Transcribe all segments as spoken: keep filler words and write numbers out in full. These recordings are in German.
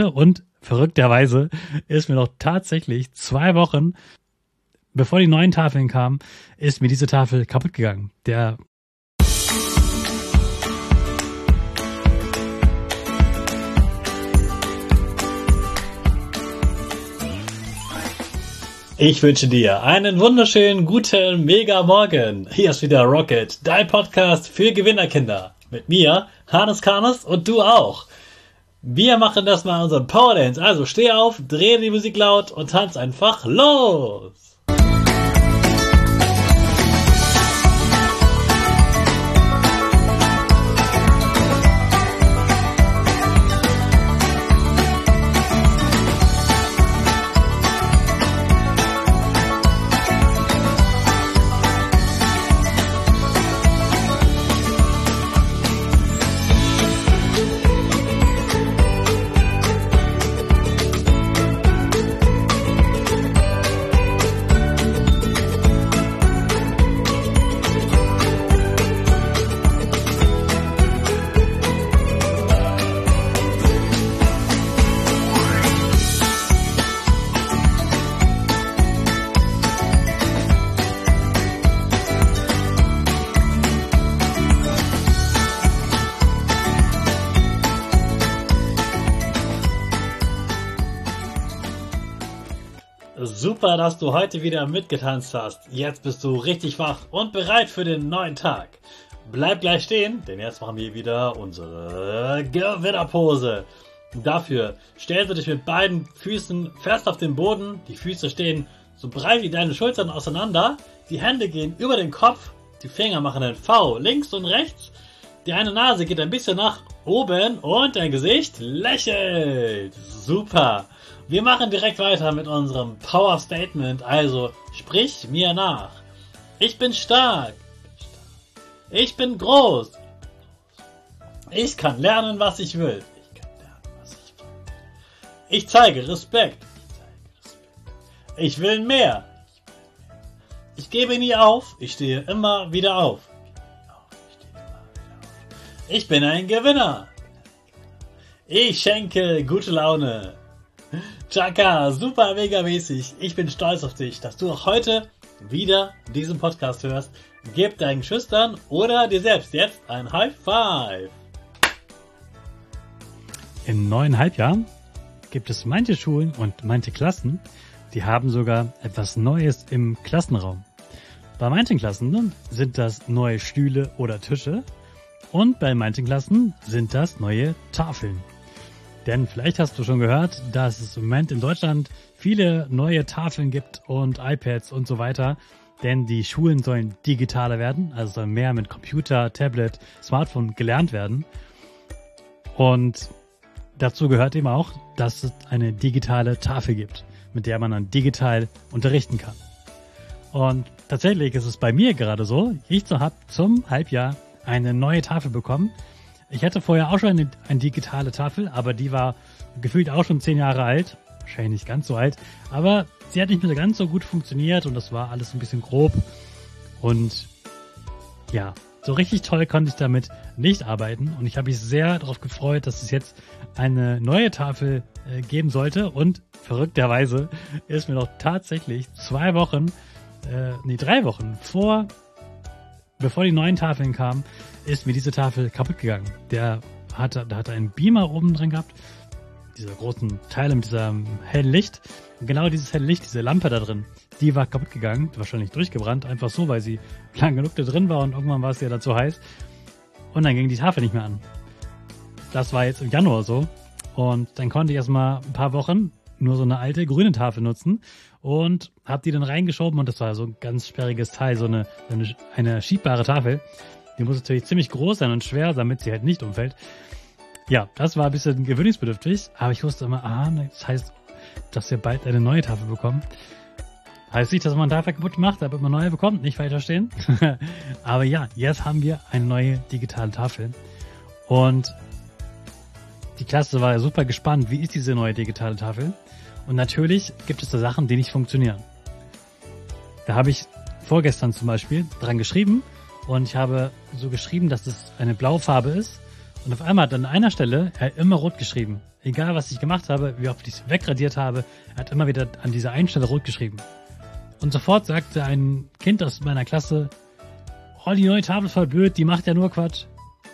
Und verrückterweise ist mir noch tatsächlich zwei Wochen, bevor die neuen Tafeln kamen, ist mir diese Tafel kaputt gegangen. Der Ich wünsche dir einen wunderschönen, guten, mega Morgen. Hier ist wieder Rocket, dein Podcast für Gewinnerkinder. Mit mir, Hannes Karnes, und du auch. Wir machen das mal unseren Power Dance. Also steh auf, dreh die Musik laut und tanz einfach los. Super, dass du heute wieder mitgetanzt hast. Jetzt bist du richtig wach und bereit für den neuen Tag. Bleib gleich stehen, denn jetzt machen wir wieder unsere Gewinnerpose. Dafür stellst du dich mit beiden Füßen fest auf den Boden. Die Füße stehen so breit wie deine Schultern auseinander. Die Hände gehen über den Kopf. Die Finger machen ein V links und rechts. Die eine Nase geht ein bisschen nach oben und dein Gesicht lächelt. Super. Wir machen direkt weiter mit unserem Power Statement, also sprich mir nach. Ich bin stark. Ich bin groß. Ich kann lernen, was ich will. Ich kann lernen, was ich will. Ich zeige Respekt. Ich will mehr. Ich gebe nie auf. Ich stehe immer wieder auf. Ich bin ein Gewinner. Ich schenke gute Laune. Chaka, super mega mäßig. Ich bin stolz auf dich, dass du auch heute wieder diesen Podcast hörst. Gib deinen Schüchtern oder dir selbst jetzt ein High Five. In neuneinhalb Jahren gibt es manche Schulen und manche Klassen, die haben sogar etwas Neues im Klassenraum. Bei manchen Klassen sind das neue Stühle oder Tische und bei manchen Klassen sind das neue Tafeln. Denn vielleicht hast du schon gehört, dass es im Moment in Deutschland viele neue Tafeln gibt und iPads und so weiter. Denn die Schulen sollen digitaler werden, also soll mehr mit Computer, Tablet, Smartphone gelernt werden. Und dazu gehört eben auch, dass es eine digitale Tafel gibt, mit der man dann digital unterrichten kann. Und tatsächlich ist es bei mir gerade so, ich habe zum Halbjahr eine neue Tafel bekommen. Ich hatte vorher auch schon eine, eine digitale Tafel, aber die war gefühlt auch schon zehn Jahre alt. Wahrscheinlich nicht ganz so alt, aber sie hat nicht mehr ganz so gut funktioniert und das war alles ein bisschen grob. Und ja, so richtig toll konnte ich damit nicht arbeiten und ich habe mich sehr darauf gefreut, dass es jetzt eine neue Tafel äh, geben sollte und verrückterweise ist mir noch tatsächlich zwei Wochen, äh, nee drei Wochen vor, bevor die neuen Tafeln kamen, ist mir diese Tafel kaputt gegangen. Der hatte, da hatte einen Beamer oben drin gehabt, diese großen Teile mit diesem hellen Licht. Und genau dieses helle Licht, diese Lampe da drin, die war kaputt gegangen, wahrscheinlich durchgebrannt, einfach so, weil sie lang genug da drin war und irgendwann war es ja dann zu heiß. Und dann ging die Tafel nicht mehr an. Das war jetzt im Januar so. Und dann konnte ich erstmal ein paar Wochen nur so eine alte grüne Tafel nutzen und habe die dann reingeschoben und das war so ein ganz sperriges Teil, so eine, eine, eine schiebbare Tafel. Die muss natürlich ziemlich groß sein und schwer, damit sie halt nicht umfällt. Ja, das war ein bisschen gewöhnungsbedürftig, aber ich wusste immer, ah, das heißt, dass wir bald eine neue Tafel bekommen. Heißt nicht, dass man eine Tafel kaputt macht, damit man neue bekommt, nicht weiter stehen. Aber ja, jetzt haben wir eine neue digitale Tafel. Und die Klasse war super gespannt, wie ist diese neue digitale Tafel? Und natürlich gibt es da Sachen, die nicht funktionieren. Da habe ich vorgestern zum Beispiel dran geschrieben und ich habe so geschrieben, dass es eine Blaufarbe ist Und auf einmal hat an einer Stelle er immer rot geschrieben. Egal, was ich gemacht habe, wie oft ich es wegradiert habe, er hat immer wieder an dieser einen Stelle rot geschrieben. Und sofort sagte ein Kind aus meiner Klasse, oh, die neue Tafel ist voll blöd, die macht ja nur Quatsch.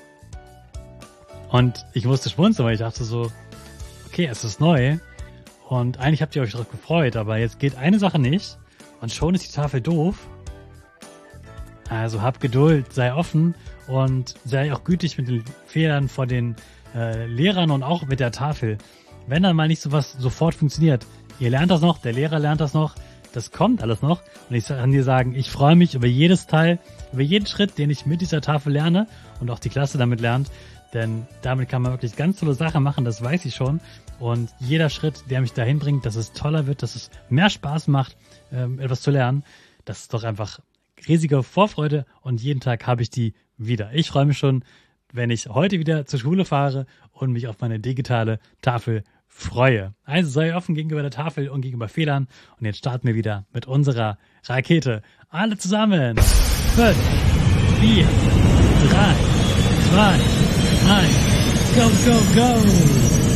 Und ich musste schmunzeln, weil ich dachte so, okay, es ist neu und eigentlich habt ihr euch darauf gefreut, aber jetzt geht eine Sache nicht und schon ist die Tafel doof. Also hab Geduld, sei offen und sei auch gütig mit den Fehlern vor den äh, Lehrern und auch mit der Tafel. Wenn dann mal nicht sowas sofort funktioniert, ihr lernt das noch, der Lehrer lernt das noch, das kommt alles noch und ich kann dir sagen, ich freue mich über jedes Teil, über jeden Schritt, den ich mit dieser Tafel lerne und auch die Klasse damit lernt, denn damit kann man wirklich ganz tolle Sachen machen, das weiß ich schon und jeder Schritt, der mich dahin bringt, dass es toller wird, dass es mehr Spaß macht, ähm, etwas zu lernen, das ist doch einfach riesige Vorfreude und jeden Tag habe ich die wieder. Ich freue mich schon, wenn ich heute wieder zur Schule fahre und mich auf meine digitale Tafel freue. Also sei offen gegenüber der Tafel und gegenüber Fehlern und jetzt starten wir wieder mit unserer Rakete. Alle zusammen. Fünf, vier, drei, zwei, eins, go, go, go!